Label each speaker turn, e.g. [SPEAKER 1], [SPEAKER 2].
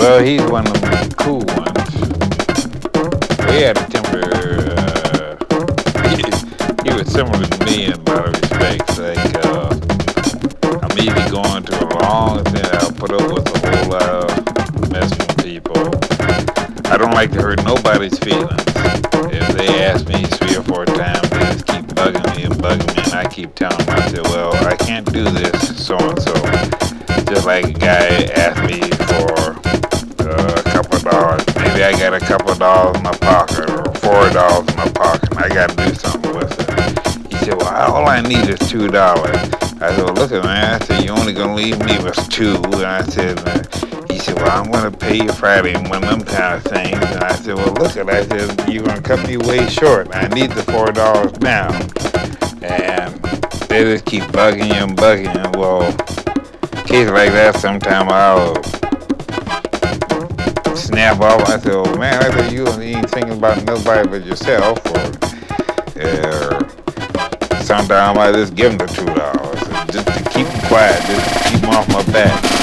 [SPEAKER 1] Well, he's one of them cool ones. We had a temper. He was similar to me in a lot of respects. Like, I'm either going to a long thing, I'll put up with a whole lot of mess from people. I don't like to hurt nobody's feelings. If they ask me 3 or 4 times, they just keep bugging me, and I keep telling them, I said, well, I can't do this, so and so. Just like a guy asked me for a couple of dollars. Maybe I got a couple of dollars in my pocket or $4 in my pocket, and I got to do something with it. He said, well, all I need is $2. I said, well, look at man. I said, you're only going to leave me with 2. And I said, he said, well, I'm going to pay you Friday and one of them kind of things. And I said, well, look at it. I said, you're going to cut me way short. I need the $4 now. And they just keep bugging you and bugging you. Well, cases like that, sometimes I'll snap off. I said, oh, man, I said, you ain't thinking about nobody but yourself. Or sometimes I just give them the $2 just to keep them quiet, just to keep them off my back.